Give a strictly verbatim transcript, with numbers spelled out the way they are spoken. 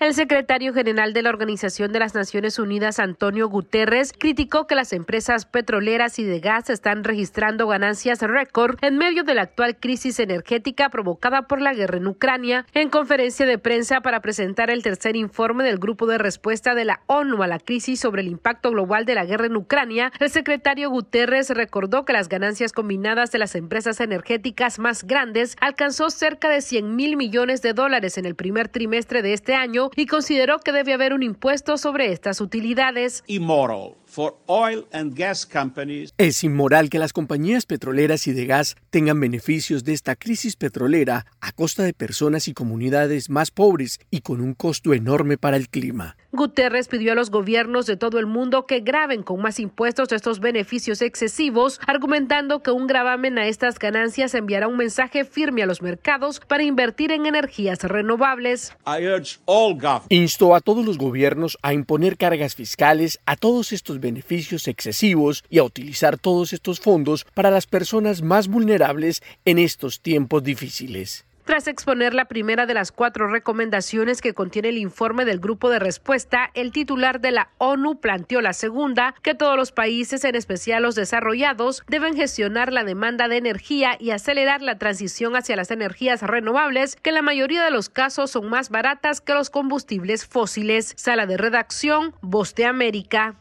El secretario general de la Organización de las Naciones Unidas, Antonio Guterres, criticó que las empresas petroleras y de gas están registrando ganancias récord en medio de la actual crisis energética provocada por la guerra en Ucrania. En conferencia de prensa para presentar el tercer informe del Grupo de Respuesta de la ONU a la crisis sobre el impacto global de la guerra en Ucrania, el secretario Guterres recordó que las ganancias combinadas de las empresas energéticas más grandes alcanzó cerca de cien mil millones de dólares en el primer trimestre de este año y consideró que debe haber un impuesto sobre estas utilidades. Immoral for oil and gas companies. Es inmoral que las compañías petroleras y de gas tengan beneficios de esta crisis petrolera a costa de personas y comunidades más pobres y con un costo enorme para el clima. Guterres pidió a los gobiernos de todo el mundo que graven con más impuestos estos beneficios excesivos, argumentando que un gravamen a estas ganancias enviará un mensaje firme a los mercados para invertir en energías renovables. I urge all governments. Instó a todos los gobiernos a imponer cargas fiscales a todos estos beneficios excesivos y a utilizar todos estos fondos para las personas más vulnerables en estos tiempos difíciles. Tras exponer la primera de las cuatro recomendaciones que contiene el informe del Grupo de Respuesta, el titular de la ONU planteó la segunda, que todos los países, en especial los desarrollados, deben gestionar la demanda de energía y acelerar la transición hacia las energías renovables, que en la mayoría de los casos son más baratas que los combustibles fósiles. Sala de redacción, Voz de América.